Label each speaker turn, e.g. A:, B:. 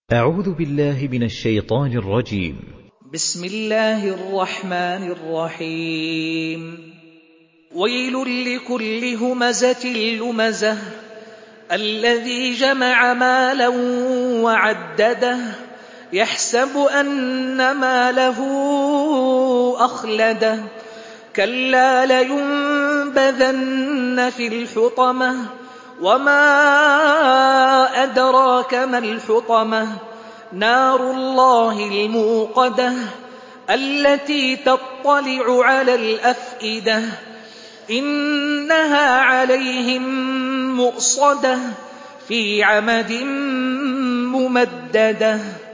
A: أعوذ بالله من الشيطان الرجيم.
B: بسم الله الرحمن الرحيم. ويل لكل همزة لمزة الذي جمع مالا وعدده يحسب أن ماله أخلده كلا لينبذن في الحطمة وما أدراك ما الحطمة نار الله الموقدة التي تطلع على الأفئدة إنها عليهم مؤصدة في عمد ممددة.